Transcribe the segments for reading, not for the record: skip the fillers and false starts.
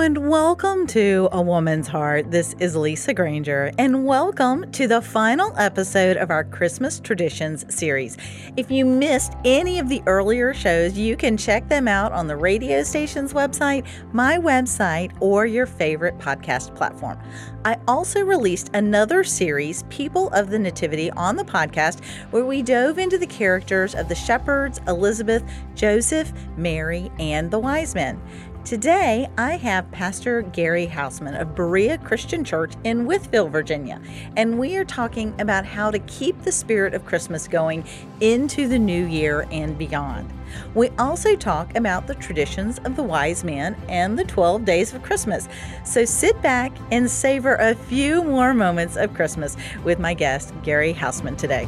and welcome to A Woman's Heart. This is Lisa Granger, and welcome to the final episode of our Christmas Traditions series. If you missed any of the earlier shows, you can check them out on the radio station's website, my website, or your favorite podcast platform. I also released another series, People of the Nativity, on the podcast, where we dove into the characters of the shepherds, Elizabeth, Joseph, Mary, and the wise men. Today, I have Pastor Gary Hausman of Berea Christian Church in Wytheville, Virginia, and we are talking about how to keep the spirit of Christmas going into the new year and beyond. We also talk about the traditions of the wise men and the 12 days of Christmas. So sit back and savor a few more moments of Christmas with my guest, Gary Hausman, today.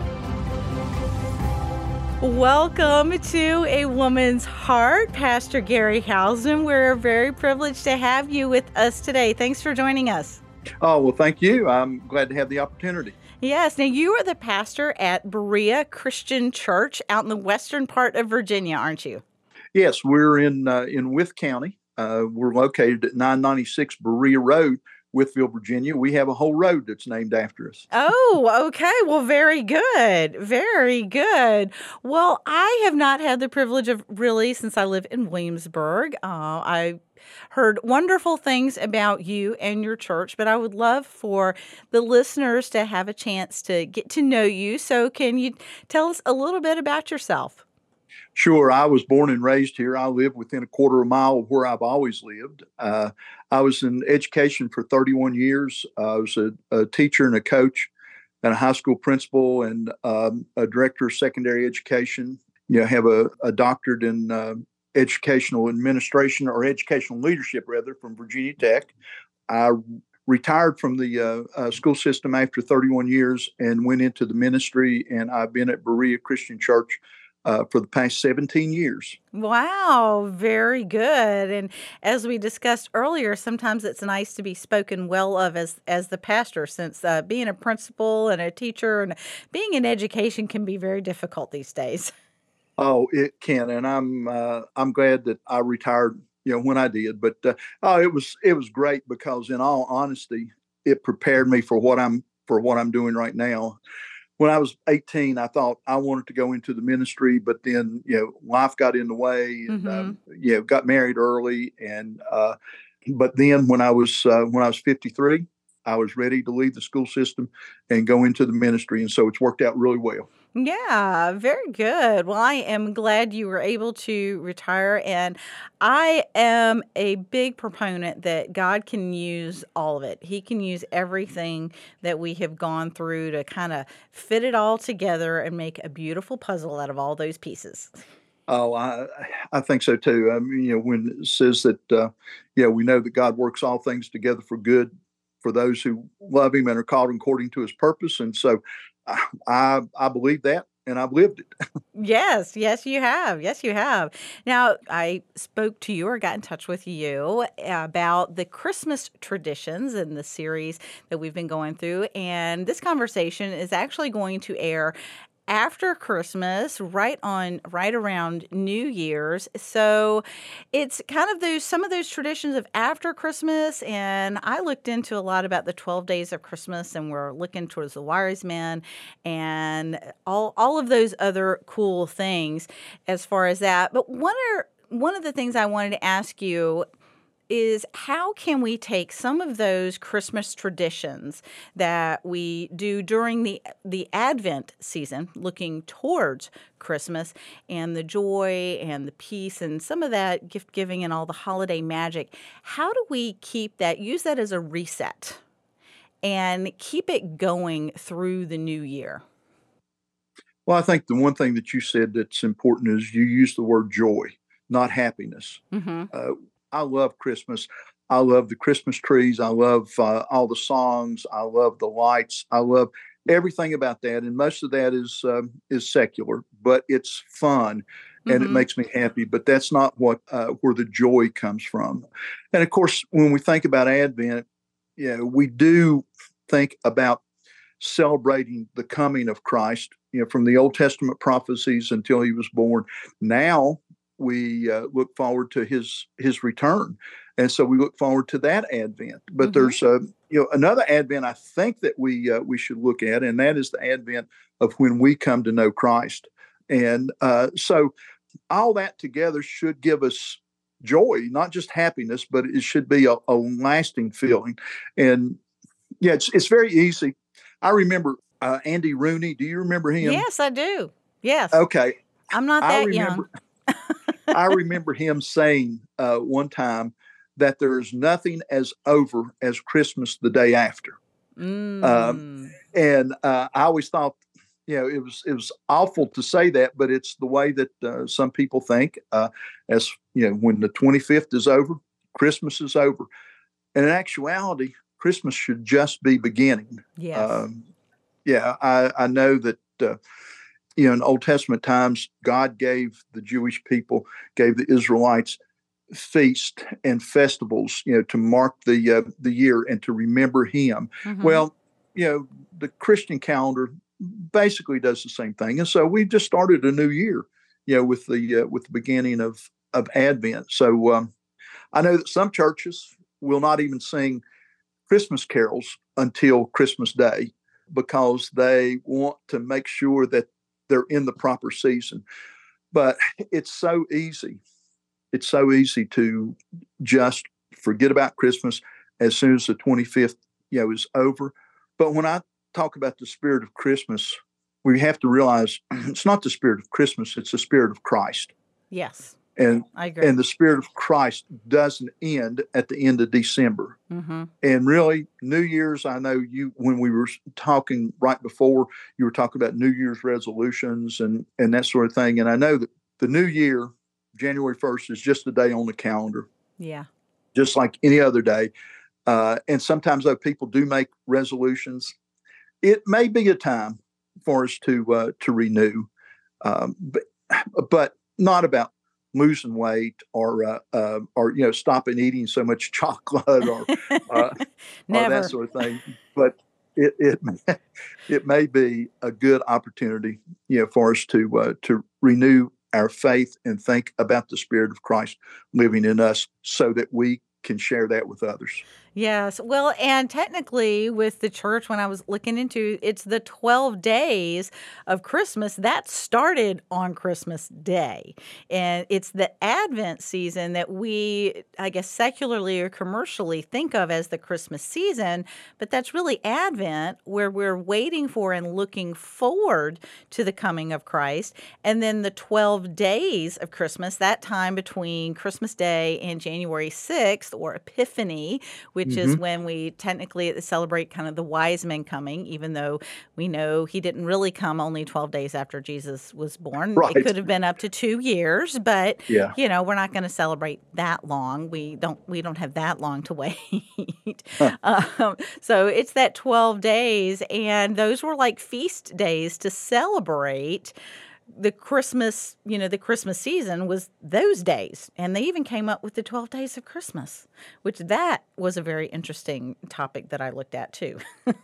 Welcome to A Woman's Heart, Pastor Gary Hausman. We're very privileged to have you with us today. Thanks for joining us. Oh, well, thank you. I'm glad to have the opportunity. Yes. Now, you are the pastor at Berea Christian Church out in the western part of Virginia, aren't you? Yes, we're in Wythe County. We're located at 996 Berea Road, Wytheville, Virginia. We have a whole road that's named after us. Oh, okay. Well, very good. Very good. Well, I have not had the privilege of really since I live in Williamsburg. I heard wonderful things about you and your church, but I would love for the listeners to have a chance to get to know you. So can you tell us a little bit about yourself? Sure. I was born and raised here. I live within a quarter of a mile of where I've always lived. I was in education for 31 years. I was a teacher and a coach and a high school principal and a director of secondary education. I have a doctorate in educational administration or educational leadership, rather, from Virginia Tech. I retired from the school system after 31 years and went into the ministry, and I've been at Berea Christian Church for the past 17 years. Wow, very good. And as we discussed earlier, sometimes it's nice to be spoken well of as the pastor, since being a principal and a teacher and being in education can be very difficult these days. Oh, it can, and I'm glad that I retired, when I did. But it was great because, in all honesty, it prepared me for what I'm doing right now. When I was 18, I thought I wanted to go into the ministry, but then, life got in the way and, got married early. And, but then when I was 53, I was ready to leave the school system and go into the ministry. And so it's worked out really well. Yeah, very good. Well, I am glad you were able to retire, and I am a big proponent that God can use all of it. He can use everything that we have gone through to kind of fit it all together and make a beautiful puzzle out of all those pieces. Oh, I think so too. I mean, when it says that, we know that God works all things together for good for those who love Him and are called according to His purpose. And so I believe that, and I've lived it. Yes, you have. Yes, you have. Now, I spoke to you or got in touch with you about the Christmas traditions in the series that we've been going through, and this conversation is actually going to air after Christmas, right around New Year's. So it's kind of some of those traditions of after Christmas. And I looked into a lot about the 12 days of Christmas, and we're looking towards the wise men and all of those other cool things as far as that. But one of the things I wanted to ask you is, how can we take some of those Christmas traditions that we do during the Advent season, looking towards Christmas and the joy and the peace and some of that gift giving and all the holiday magic, how do we use that as a reset and keep it going through the new year? Well, I think the one thing that you said that's important is you use the word joy, not happiness. Mm-hmm. I love Christmas. I love the Christmas trees. I love all the songs. I love the lights. I love everything about that. And most of that is secular, but it's fun and it Mm-hmm. makes me happy. But that's not where the joy comes from. And of course, when we think about Advent, we do think about celebrating the coming of Christ, from the Old Testament prophecies until He was born. Now, we look forward to his return, and so we look forward to that Advent. But Mm-hmm. there's another Advent I think that we should look at, and that is the Advent of when we come to know Christ. And so all that together should give us joy, not just happiness, but it should be a lasting feeling. And yeah, it's very easy. I remember Andy Rooney. Do you remember him? Yes, I do. Yes. Okay. I'm not I that young. remember I remember him saying one time that there's nothing as over as Christmas the day after. Mm. And I always thought, it was awful to say that, but it's the way that some people think. As when the 25th is over, Christmas is over. And in actuality, Christmas should just be beginning. Yes. I know that in Old Testament times, God gave the Jewish people, gave the Israelites feast and festivals, to mark the year and to remember Him. Mm-hmm. Well, the Christian calendar basically does the same thing, and so we just started a new year, with the beginning of Advent. So I know that some churches will not even sing Christmas carols until Christmas Day because they want to make sure that they're in the proper season. But it's so easy. It's so easy to just forget about Christmas as soon as the 25th, is over. But when I talk about the spirit of Christmas, we have to realize it's not the spirit of Christmas, it's the spirit of Christ. Yes. And I agree. And the spirit of Christ doesn't end at the end of December. Mm-hmm. And really, New Year's, I know when we were talking right before, you were talking about New Year's resolutions and that sort of thing. And I know that the new year, January 1st, is just a day on the calendar. Yeah. Just like any other day. And sometimes, though, people do make resolutions. It may be a time for us to renew, but not about losing weight or stopping eating so much chocolate or that sort of thing. But it may be a good opportunity, for us to renew our faith and think about the Spirit of Christ living in us, so that we can share that with others. Yes. Well, and technically with the church, when I was looking into, it's the 12 days of Christmas that started on Christmas Day. And it's the Advent season that we, I guess, secularly or commercially think of as the Christmas season. But that's really Advent, where we're waiting for and looking forward to the coming of Christ. And then the 12 days of Christmas, that time between Christmas Day and January 6th, or Epiphany, which is when we technically celebrate kind of the wise men coming, even though we know he didn't really come only 12 days after Jesus was born. Right. It could have been up to 2 years, but Yeah. We're not going to celebrate that long. We don't have that long to wait. So it's that 12 days, and those were like feast days to celebrate the Christmas, the Christmas season was those days. And they even came up with the 12 days of Christmas, which that was a very interesting topic that I looked at too.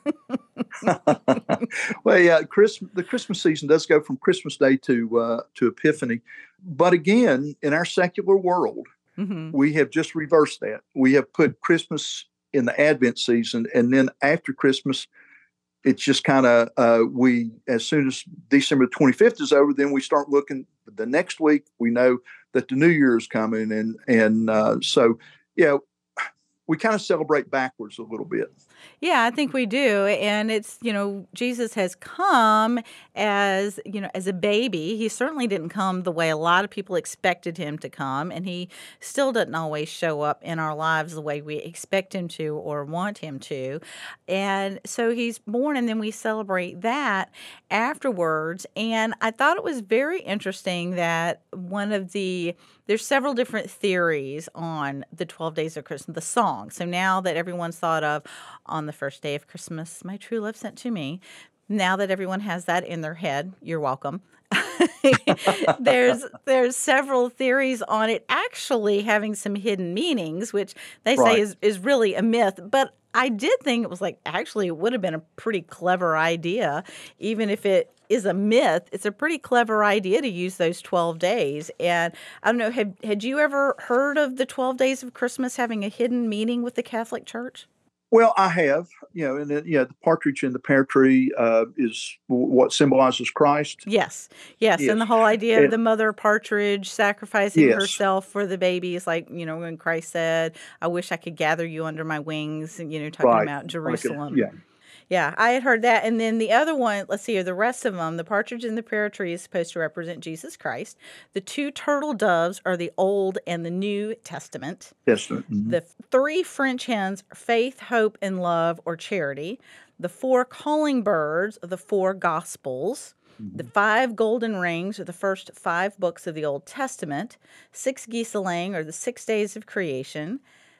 Well, yeah, the Christmas season does go from Christmas Day to Epiphany. But again, in our secular world, we have just reversed that. We have put Christmas in the Advent season, and then after Christmas, it's just kind of as soon as December 25th is over, then we start looking the next week. We know that the New Year is coming, and so we kind of celebrate backwards a little bit. Yeah, I think we do. And it's, Jesus has come as a baby. He certainly didn't come the way a lot of people expected him to come. And he still doesn't always show up in our lives the way we expect him to or want him to. And so he's born, and then we celebrate that afterwards. And I thought it was very interesting that there's several different theories on the 12 days of Christmas, the song. So now that everyone's thought of on the first day of Christmas, my true love sent to me, now that everyone has that in their head, you're welcome. there's several theories on it actually having some hidden meanings, which they say Right. is really a myth. But I did think it was like actually it would have been a pretty clever idea, even if it is a myth. It's a pretty clever idea to use those 12 days. And I don't know, had you ever heard of the 12 days of Christmas having a hidden meaning with the Catholic Church? Well, I have, and then, the partridge in the pear tree is what symbolizes Christ. Yes. Yes, and Yes. the whole idea of And the mother partridge sacrificing yes. herself for the baby is like, when Christ said, "I wish I could gather you under my wings," and, talking Right. about Like Jerusalem. yeah. Yeah, I had heard that, and then the other one, let's see here, the rest of them, the partridge in the pear tree is supposed to represent Jesus Christ. The 2 turtle doves are the Old and the New Testament. Testament. Mhm. The 3 French hens are faith, hope, and love or charity. The 4 calling birds are the 4 gospels. The Mhm. 5 golden rings are the first 5 books of the Old Testament. 6 geese a laying are the 6 days of creation.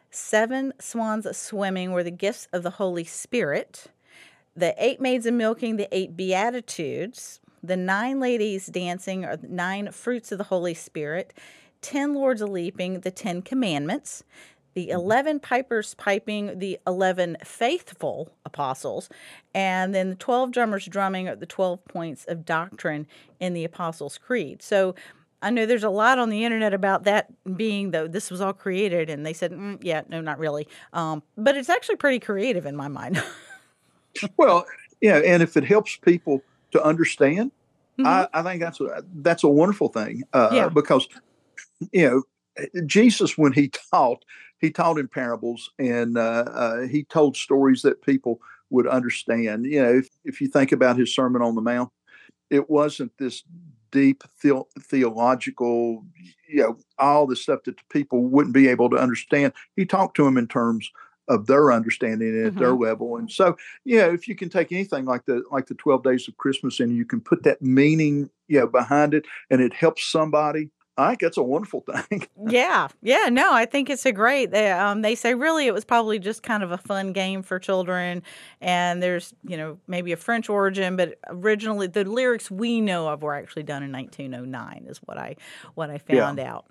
7 swans a swimming were the gifts of the Holy Spirit. The 8 maids a milking, the 8 beatitudes. The 9 ladies dancing are the 9 fruits of the Holy Spirit. 10 lords a leaping, the 10 commandments. The Mhm. 11 pipers piping, the 11 faithful apostles. And then the 12 drummers drumming are the 12 points of doctrine in the Apostles' Creed. So I know there's a lot on the internet about that being, though, this was all created. And they said, yeah, no, not really. But it's actually pretty creative in my mind. Well, and if it helps people to understand, Hmm. I think that's a wonderful thing Yeah. because you know Jesus, when he taught in parables, and he told stories that people would understand. If you think about his Sermon on the Mount, it wasn't this deep theological, all the stuff that the people wouldn't be able to understand. He talked to them in terms of their understanding and at their Hmm. level. And so, if you can take anything like the 12 days of Christmas and you can put that meaning, behind it, and it helps somebody, I think that's a wonderful thing. Yeah. Yeah. No, I think it's a great. They say really it was probably just kind of a fun game for children, and there's maybe a French origin, but originally the lyrics we know of were actually done in 1909, is what I Yeah. found out.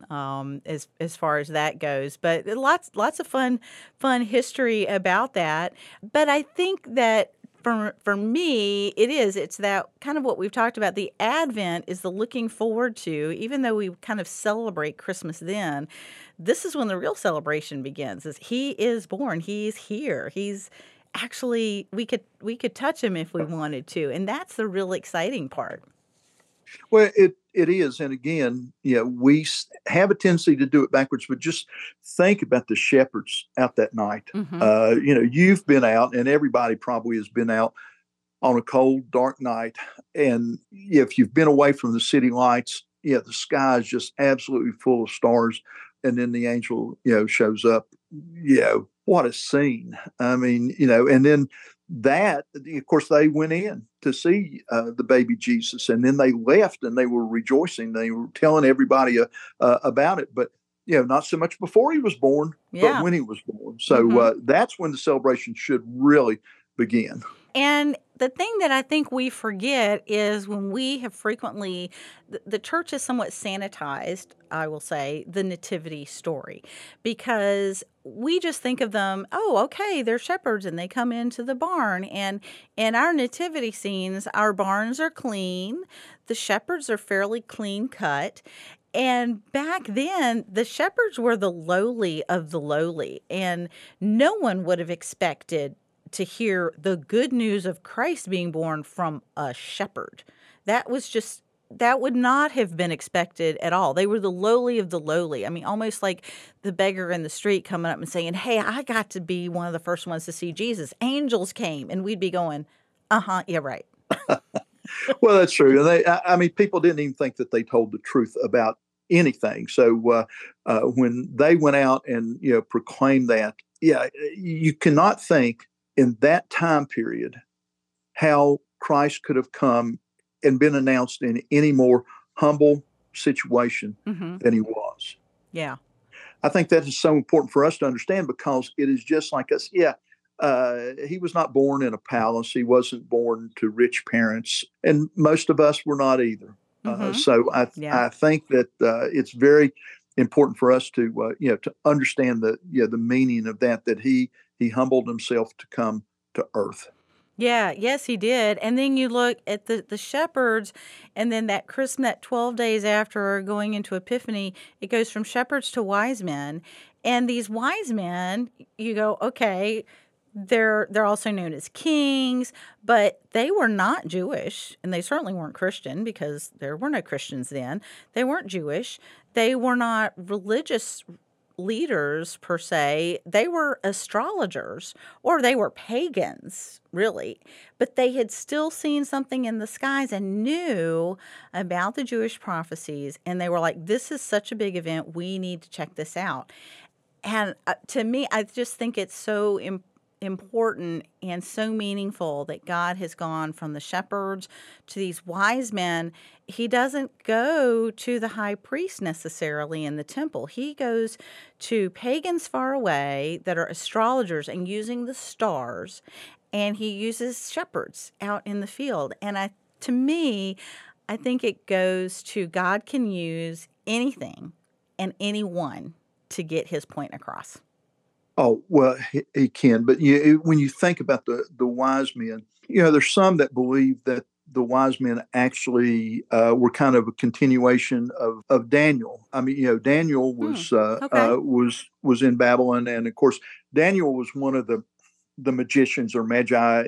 As far as that goes, but lots of fun history about that. But I think that for me, it's that kind of what we've talked about. The Advent is the looking forward to, even though we kind of celebrate Christmas then, this is when the real celebration begins. Is he is born, he's here. He's actually we could touch him if we wanted to. And that's the real exciting part. Well, it is, and again, we have a tendency to do it backwards. But just think about the shepherds out that night. Mhm. You've been out, and everybody probably has been out on a cold, dark night. And if you've been away from the city lights, the sky is just absolutely full of stars. And then the angel, shows up. What a scene. I mean, and then that, of course, they went in to see the baby Jesus, and then they left and they were rejoicing. They were telling everybody about it. But, not so much before he was born, but Yeah. when he was born. So Mhm. that's when the celebration should really begin. And the thing that I think we forget is when we have frequently, the church has somewhat sanitized, I will say, the nativity story, because we just think of them, oh, okay, they're shepherds and they come into the barn. And in our nativity scenes, our barns are clean, the shepherds are fairly clean cut. And back then, the shepherds were the lowly of the lowly, and no one would have expected to hear the good news of Christ being born from a shepherd. That was just that would not have been expected at all. They were the lowly of the lowly. I mean, almost like the beggar in the street coming up and saying, "Hey, I got to be one of the first ones to see Jesus. Angels came." And we'd be going, "Uh-huh, yeah, right." Well, that's true. And I mean, people didn't even think that they told the truth about anything. So when they went out and proclaimed that, you cannot think in that time period how Christ could have come and been announced in any more humble situation Mhm. than he was. Yeah. I think that is so important for us to understand because it is just like us. Yeah, he was not born in a palace. He wasn't born to rich parents, and most of us were not either. Mm-hmm. Yeah. I think that it's very important for us to to understand the meaning of that he humbled himself to come to earth. Yeah, yes, he did. And then you look at the shepherds, and then that Christmas, that 12 days after going into Epiphany, it goes from shepherds to wise men. And these wise men, you go, okay, they're also known as kings, but they were not Jewish, and they certainly weren't Christian because there were no Christians then. They weren't Jewish. They were not religious leaders per se. They were astrologers or they were pagans, really. But they had still seen something in the skies and knew about the Jewish prophecies. And they were like, this is such a big event. We need to check this out. And to me, I just think it's so important and so meaningful that God has gone from the shepherds to these wise men. He doesn't go to the high priest necessarily in the temple. He goes to pagans far away that are astrologers and using the stars, and he uses shepherds out in the field. And to me, I think it goes to God can use anything and anyone to get his point across. Oh, well, he can. But when you think about the wise men, there's some that believe that the wise men actually were kind of a continuation of Daniel. I mean, Daniel Hmm. Okay. was in Babylon, and of course, Daniel was one of the magicians or magi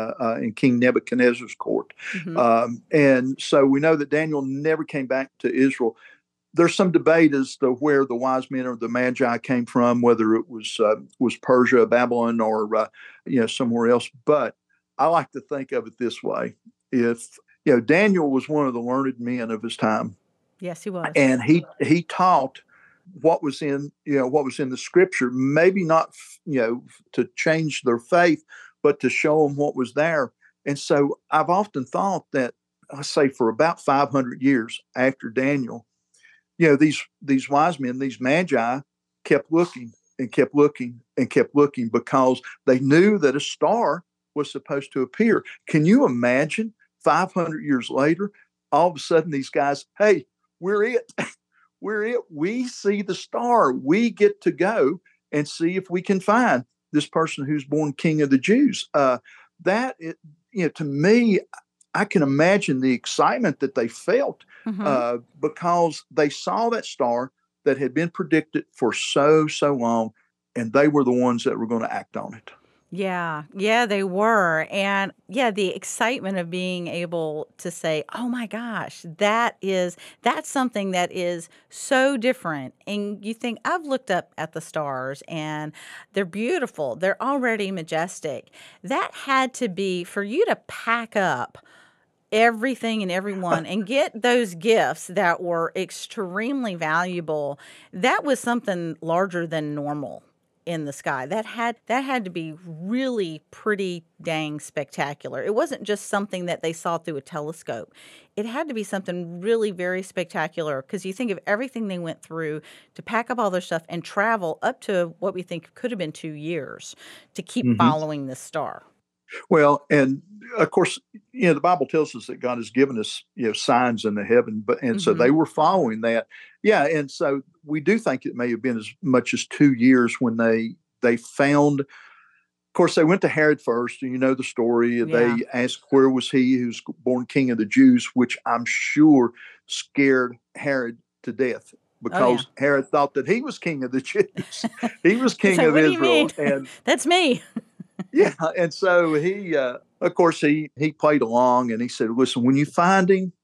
in King Nebuchadnezzar's court, Mm-hmm. and so we know that Daniel never came back to Israel. There's some debate as to where the wise men or the magi came from, whether it was Persia, Babylon, or somewhere else. But I like to think of it this way: if Daniel was one of the learned men of his time, Yes, he was. and he taught what was in the scripture, maybe not to change their faith, but to show them what was there. And so I've often thought that, I say, for about 500 years after Daniel, these wise men, these magi, kept looking and kept looking and kept looking because they knew that a star was supposed to appear. Can you imagine 500 years later, all of a sudden these guys, hey, we're it. We're it. We see the star. We get to go and see if we can find this person who's born King of the Jews. To me, I can imagine the excitement that they felt Mm-hmm. because they saw that star that had been predicted for so long, and they were the ones that were going to act on it. Yeah, yeah, they were. And yeah, the excitement of being able to say, oh my gosh, that's something that is so different. And you think, I've looked up at the stars and they're beautiful, they're already majestic. That had to be for you to pack up everything and everyone and get those gifts that were extremely valuable. That was something larger than normal in the sky. That had to be really pretty dang spectacular. It wasn't just something that they saw through a telescope. It had to be something really very spectacular because you think of everything they went through to pack up all their stuff and travel up to what we think could have been 2 years to keep Mm-hmm. following this star. Well, and of course, the Bible tells us that God has given us, signs in the heaven, and so Hmm. they were following that. Yeah, and so we do think it may have been as much as 2 years when they found. Of course, they went to Herod first, and you know the story. Yeah. They asked where was he who's born King of the Jews, which I'm sure scared Herod to death Oh, yeah. because Herod thought that he was King of the Jews. He was He's King like, of what do you mean? Israel, and That's me. yeah, and so of course, he played along, and he said, "Listen, when you find him,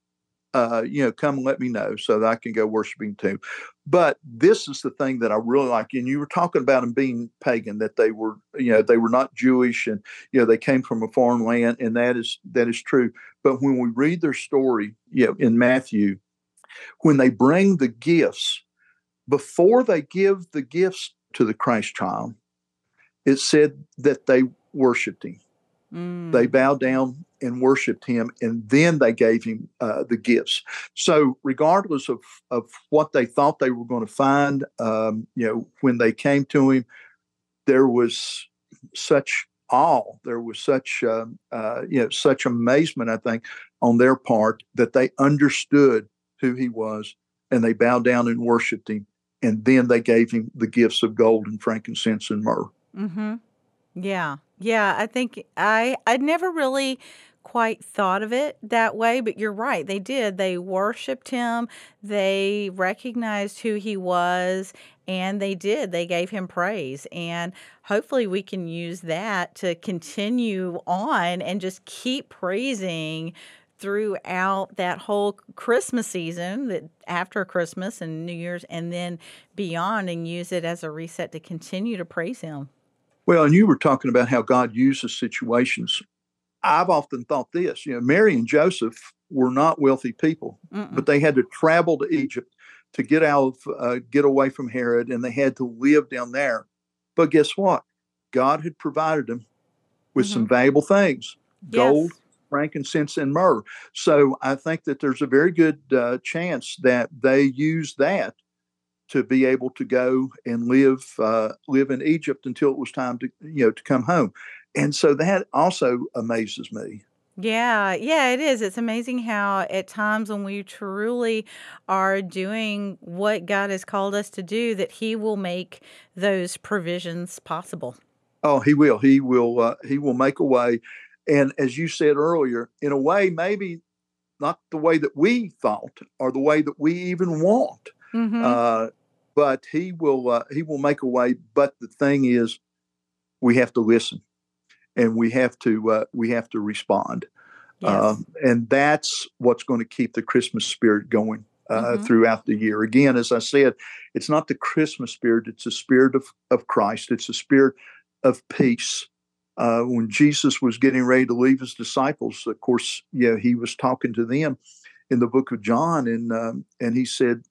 come and let me know so that I can go worshiping too." But this is the thing that I really like, and you were talking about them being pagan, that they were not Jewish, and they came from a foreign land, and that is true. But when we read their story, in Matthew, when they bring the gifts, before they give the gifts to the Christ child, it said that they worshiped him. They Mm. bowed down and worshiped him, and then they gave him the gifts. So, regardless of what they thought they were going to find, when they came to him, there was such awe. There was such amazement, I think, on their part that they understood who he was and they bowed down and worshiped him. And then they gave him the gifts of gold and frankincense and myrrh. Mm-hmm. Yeah. Yeah, I think I'd never really quite thought of it that way, but you're right. They did. They worshiped him. They recognized who he was, and they did. They gave him praise. And hopefully we can use that to continue on and just keep praising throughout that whole Christmas season, that after Christmas and New Year's and then beyond, and use it as a reset to continue to praise him. Well, and you were talking about how God uses situations. I've often thought this, Mary and Joseph were not wealthy people, Mm-mm. but they had to travel to Egypt to get away from Herod, and they had to live down there. But guess what? God had provided them with Mm-hmm. some valuable things: gold, Yes. frankincense, and myrrh. So I think that there's a very good chance that they used that to be able to go and live in Egypt until it was time to come home. And so that also amazes me. Yeah, yeah, it is. It's amazing how at times when we truly are doing what God has called us to do, that He will make those provisions possible. Oh, he will. He will make a way. And as you said earlier, in a way, maybe not the way that we thought or the way that we even want, Mm-hmm. uh, but he will make a way. But the thing is, we have to listen and we have to respond. Yes. And that's what's going to keep the Christmas spirit going Mm-hmm. throughout the year. Again, as I said, it's not the Christmas spirit, it's the spirit of Christ, it's the spirit of peace. When Jesus was getting ready to leave his disciples, of course, he was talking to them in the book of John, and he said,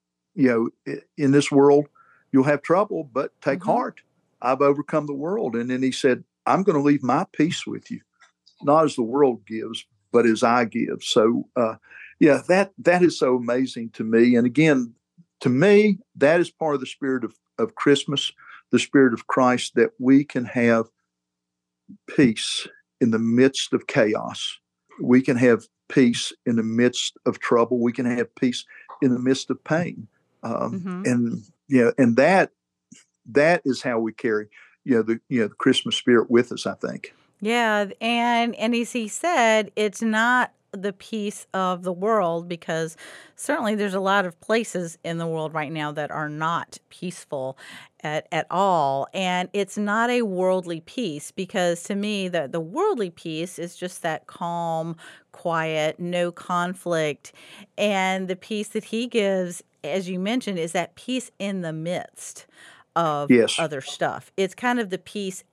in this world, you'll have trouble, but take Mm-hmm. heart. I've overcome the world. And then he said, I'm going to leave my peace with you, not as the world gives, but as I give. So, that is so amazing to me. And again, to me, that is part of the spirit of Christmas, the spirit of Christ, that we can have peace in the midst of chaos. We can have peace in the midst of trouble. We can have peace in the midst of pain. Mm-hmm. And that is how we carry, the Christmas spirit with us, I think. Yeah, and as he said, it's not the peace of the world, because certainly there's a lot of places in the world right now that are not peaceful at all. And it's not a worldly peace, because to me the worldly peace is just that calm, quiet, no conflict. And the peace that he gives, as you mentioned, is that peace in the midst of Yes. other stuff. It's kind of the peace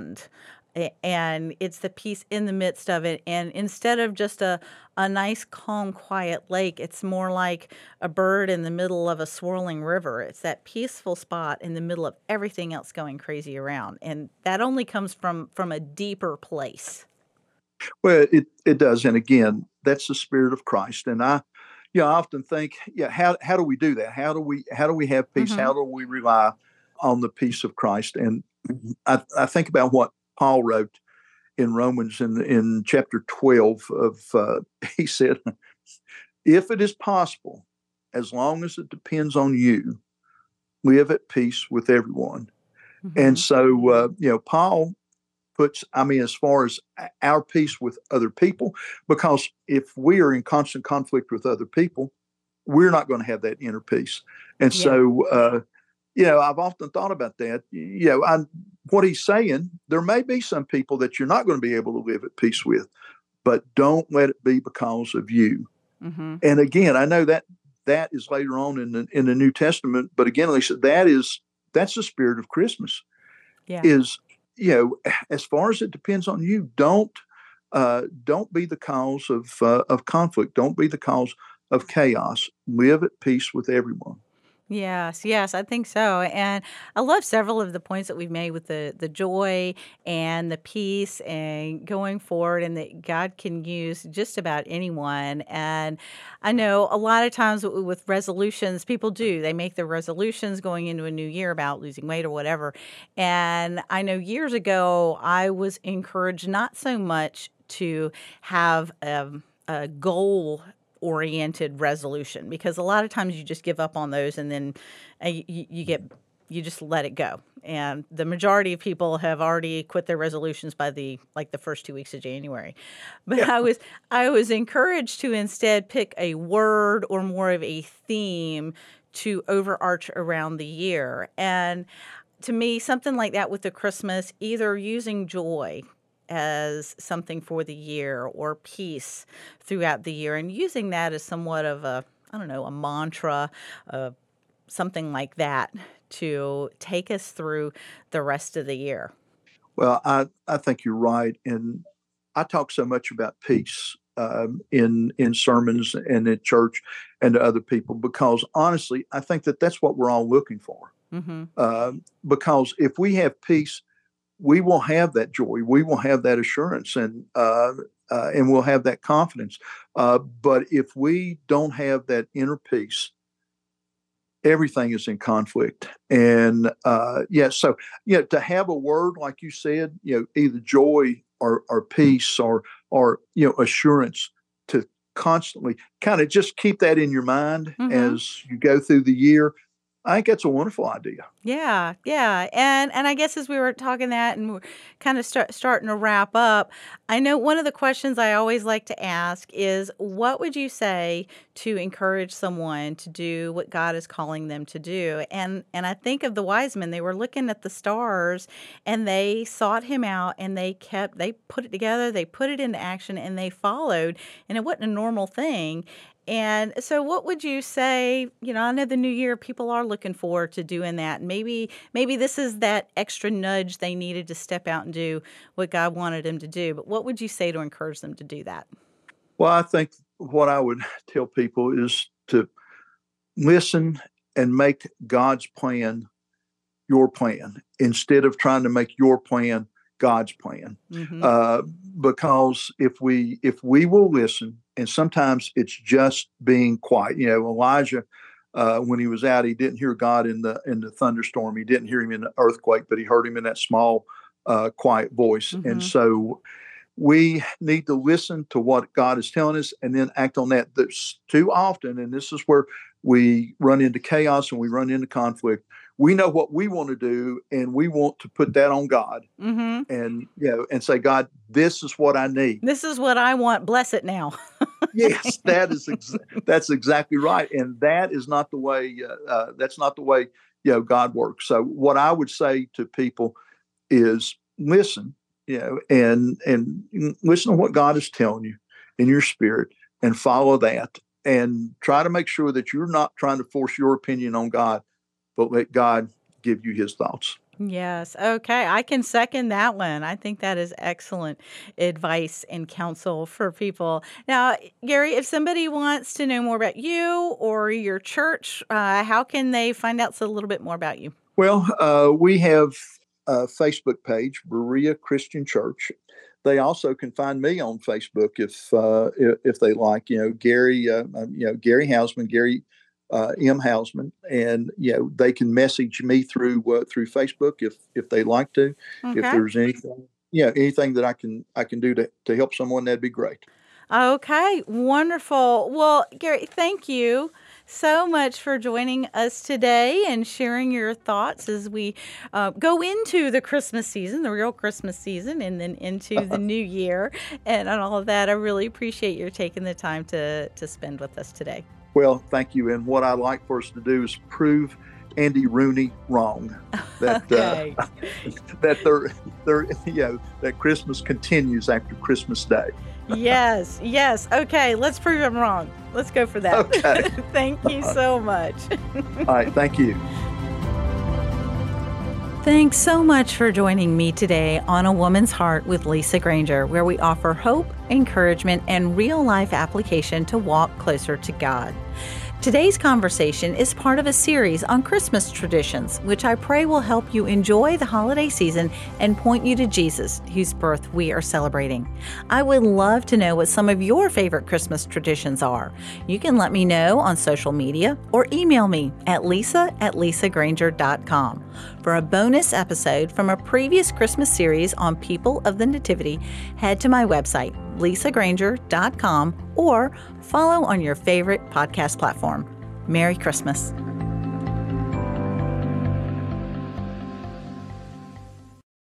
and it's the peace in the midst of it. And instead of just a nice, calm, quiet lake, it's more like a bird in the middle of a swirling river. It's that peaceful spot in the middle of everything else going crazy around. And that only comes from a deeper place. Well, it does, and again, that's the spirit of Christ. And I often think, how do we do that? How do we have peace? Mm-hmm. How do we rely on the peace of Christ? And I think about what Paul wrote in Romans in chapter 12 of he said, if it is possible, as long as it depends on you, live at peace with everyone. And Mm-hmm. so, Paul puts, I mean, as far as our peace with other people, because if we are in constant conflict with other people, we're not going to have that inner peace. And Yeah. so, I've often thought about that. What he's saying, there may be some people that you're not going to be able to live at peace with, but don't let it be because of you. Mm-hmm. And again, I know that is later on in the New Testament, but again, they said that's the spirit of Christmas. Yeah. Is as far as it depends on you, don't be the cause of conflict. Don't be the cause of chaos. Live at peace with everyone. Yes, yes, I think so. And I love several of the points that we've made with the joy and the peace and going forward, and that God can use just about anyone. And I know a lot of times with resolutions, people do. They make their resolutions going into a new year about losing weight or whatever. And I know years ago, I was encouraged not so much to have a goal oriented resolution, because a lot of times you just give up on those and then you just let it go. And the majority of people have already quit their resolutions by the first 2 weeks of January. But Yeah. I was encouraged to instead pick a word or more of a theme to overarch around the year. And to me, something like that with the Christmas, either using joy as something for the year or peace throughout the year, and using that as somewhat of a, I don't know, a mantra, something like that to take us through the rest of the year. Well, I think you're right, and I talk so much about peace in sermons and at church and to other people because honestly, I think that that's what we're all looking for. Mm-hmm. Because if we have peace, we will have that joy, we will have that assurance, and we'll have that confidence. But if we don't have that inner peace, everything is in conflict. And so to have a word like you said, either joy or peace or assurance, to constantly kind of just keep that in your mind as you go through the year. I think that's a wonderful idea. Yeah, yeah. And I guess as we were talking that and we're kind of starting to wrap up, I know one of the questions I always like to ask is, what would you say to encourage someone to do what God is calling them to do? And I think of the wise men. They were looking at the stars and they sought him out and they put it together, they put it into action, and they followed. And it wasn't a normal thing. And so what would you say, I know the new year, people are looking forward to doing that. Maybe this is that extra nudge they needed to step out and do what God wanted them to do. But what would you say to encourage them to do that? Well, I think what I would tell people is to listen and make God's plan your plan instead of trying to make your plan God's plan. Mm-hmm. Because if we will listen, and sometimes it's just being quiet. Elijah, when he was out, he didn't hear God in the thunderstorm. He didn't hear him in the earthquake, but he heard him in that small, quiet voice. Mm-hmm. And so we need to listen to what God is telling us and then act on that. That's too often, and this is where we run into chaos and we run into conflict. We know what we want to do, and we want to put that on God, mm-hmm. and say, God, this is what I need. This is what I want. Bless it now. Yes, that's exactly right, and that is not the way. That's not the way God works. So, what I would say to people is listen, and listen to what God is telling you in your spirit, and follow that, and try to make sure that you're not trying to force your opinion on God, but let God give you his thoughts. Yes. Okay. I can second that one. I think that is excellent advice and counsel for people. Now, Gary, if somebody wants to know more about you or your church, how can they find out a little bit more about you? Well, we have a Facebook page, Berea Christian Church. They also can find me on Facebook if they like. Gary, Gary Hausman, Gary M. Hausman, and they can message me through Facebook if they like to. Okay. If there's anything that I can do to help someone, that'd be great. Okay, wonderful. Well, Gary, thank you so much for joining us today and sharing your thoughts as we go into the Christmas season, the real Christmas season, and then into the new year and all of that. I really appreciate your taking the time to spend with us today. Well, thank you. And what I'd like for us to do is prove Andy Rooney wrong. That okay. That Christmas continues after Christmas Day. Yes. Okay, let's prove him wrong. Let's go for that. Okay. Thank you so much. All right, thank you. Thanks so much for joining me today on A Woman's Heart with Lisa Granger, where we offer hope, encouragement, and real-life application to walk closer to God. Today's conversation is part of a series on Christmas traditions, which I pray will help you enjoy the holiday season and point you to Jesus, whose birth we are celebrating. I would love to know what some of your favorite Christmas traditions are. You can let me know on social media or email me at lisa@lisagranger.com. For a bonus episode from a previous Christmas series on People of the Nativity, head to my website, lisagranger.com or follow on your favorite podcast platform. Merry Christmas.